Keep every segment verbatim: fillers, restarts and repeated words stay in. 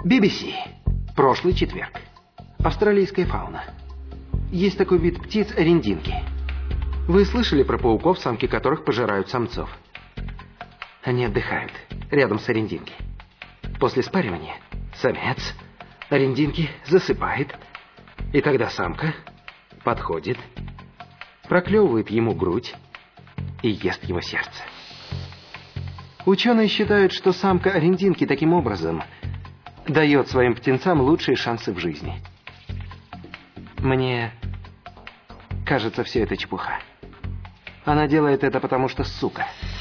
би би си. Прошлый четверг. Австралийская фауна. Есть такой вид птиц риндинки. Вы слышали про пауков, самки которых пожирают самцов? Они отдыхают рядом с риндинки. После спаривания самец риндинки засыпает, и тогда самка подходит, проклевывает ему грудь и ест его сердце. Ученые считают, что самка риндинки таким образом дает своим птенцам лучшие шансы в жизни. Мне кажется, все это чепуха. Она делает это потому, что сука.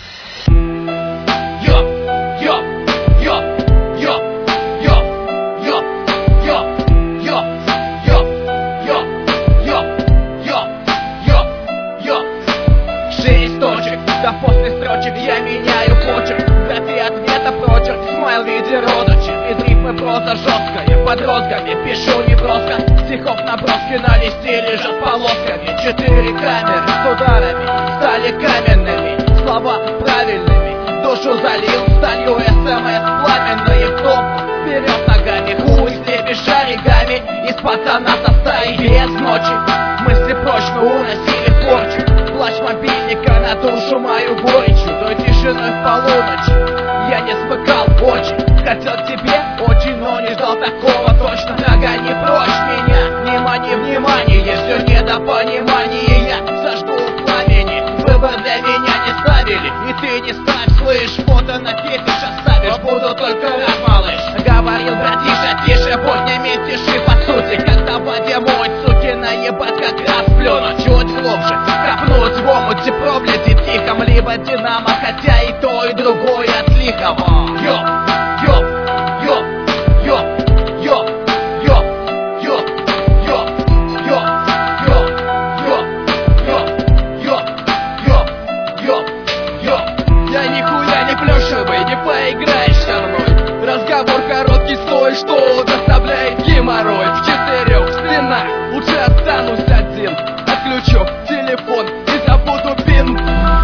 Шесть точек, да после строчек я меняю почерк. Да ты ответа прочерк, смайл в виде родочек. Из рифмы проза жесткая, подростками пишу неброско. Стихов наброски на листе лежат полосками. Четыре камеры с ударами стали каменными. Слова правильными, душу залил сталью. СМС пламенные в топ, вперед ногами. Хуй слепишь оригами из пацана со стаи. Без ночи мысли прочно уносили порчу. Плащ мобильника на душу мою горечью. Той тишиной в полуночь я не смыкал очи. Хотел к тебе очень, но не ждал такого точно. Нагони прочь меня, внимание, внимание. Все недопонимание, я сожгу в пламени. Выбор для меня не ставили, и ты не ставь, слышь. Фото на фетиш оставишь, буду только рад, малыш. Говорил братиша, тише, подними тиши по сути. Когда в воде мой суки наебать, как раз плюнуть чуть глубже. Копнуть в омуте пробледи тихом. Либо динамо, хотя и то, и другое от лихого. Йо, йо, йо, йо, йо, йо, йо, йо, йо, йо, йо, йо, йо, йо, йо, йо. Я нихуя не плюшевый, не поиграешь со мной. Разговор короткий, стой, что доставляет геморрой. В четырех стенах лучше останусь один. Отключу телефон и забуду пин.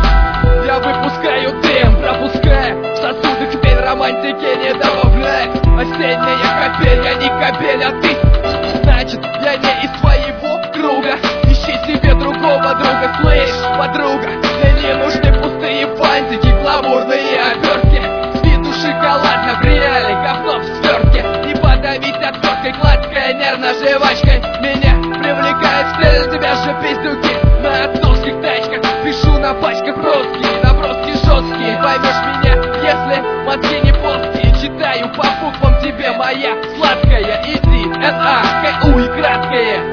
Я выпускаю дым, пропуская в сосуды теперь романтики не добавляет. Осенняя капель, я не капель, а ты. Значит, я не из твоего круга. Ищи себе другого друга, слышь, подруга. Мне не нужны пустые фантики, гламурные обертки. С виду шоколадно, в реале говно в свертке. Не подавить отверткой, гладкая нервно жвачкой. Меня привлекает стиль, тебя же пиздюки на отцовских тачках. Пишу на пачках русские, наброски жесткие. Поймешь меня, если мозги не плоские. Читаю по буквам тебе, моя сладкая. Иди, Н А, К У и краткое.